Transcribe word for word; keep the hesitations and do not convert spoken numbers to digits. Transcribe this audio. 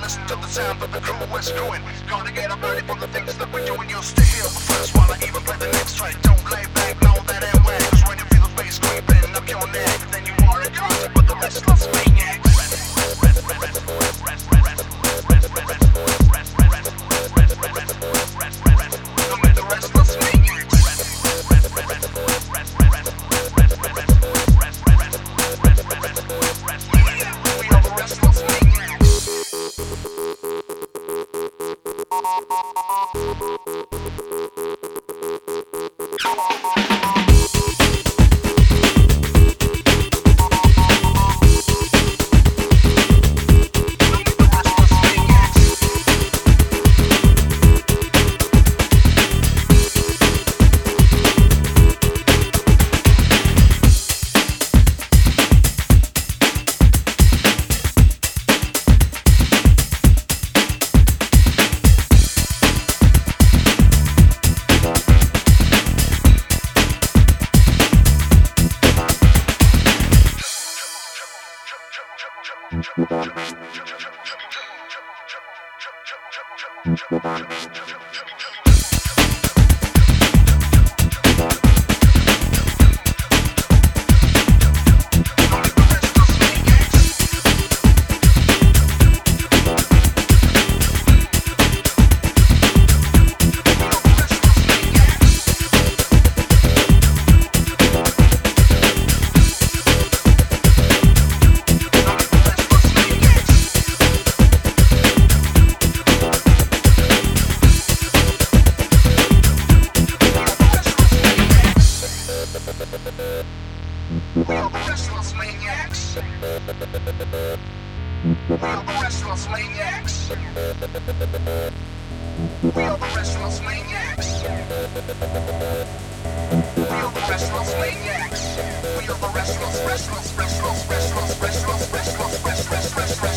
listen to the sound that the crew is screwing. Gonna get up early from the things that we're doing. You'll stay here first while I even play the next track. Don't lay back, no, that ain't whack. Cause when you feel the bass creeping up your neck, then you are a concert with the restless maniacs. We are the restless maniacs. We are the restless maniacs. We are the restless maniacs. We are the restless maniacs. We are the restless, restless, restless, restless, restless, restless, restless, restless, restless.